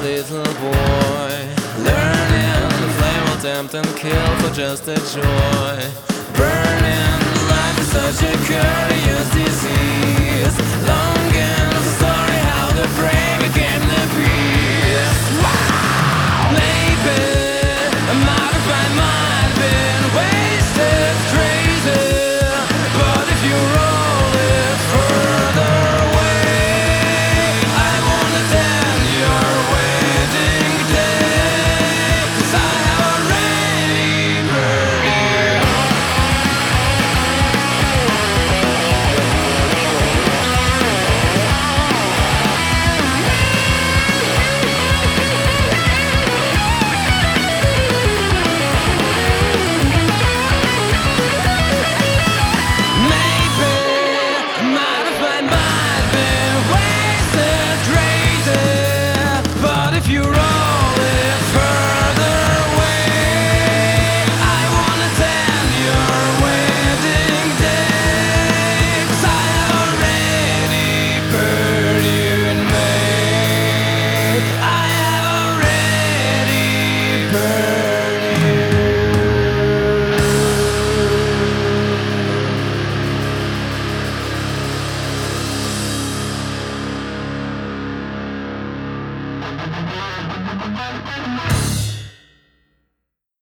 little boy, learning the flame will tempt and kill for just a joy. Burning, life is such a curious disease, longing for the story how the brain became the beast.